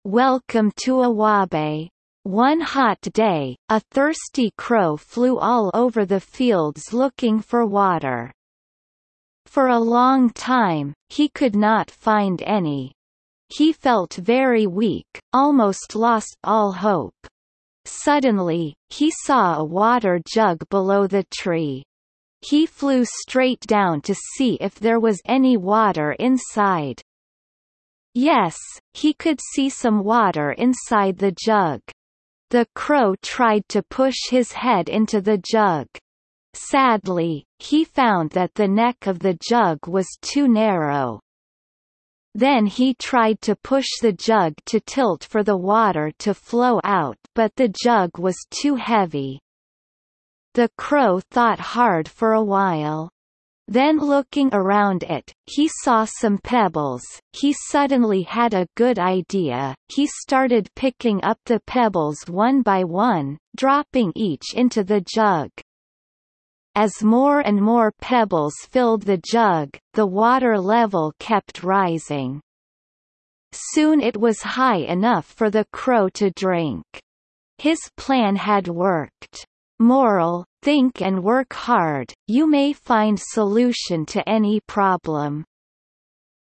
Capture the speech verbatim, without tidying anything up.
Welcome to Awabe. One hot day, a thirsty crow flew all over the fields looking for water. For a long time, he could not find any. He felt very weak, almost lost all hope. Suddenly, he saw a water jug below the tree. He flew straight down to see if there was any water inside. Yes, he could see some water inside the jug. The crow tried to push his head into the jug. Sadly, he found that the neck of the jug was too narrow. Then he tried to push the jug to tilt for the water to flow out, but the jug was too heavy. The crow thought hard for a while. Then looking around it, he saw some pebbles. He suddenly had a good idea. He started picking up the pebbles one by one, dropping each into the jug. As more and more pebbles filled the jug, the water level kept rising. Soon it was high enough for the crow to drink. His plan had worked. Moral: think and work hard, you may find solution to any problem.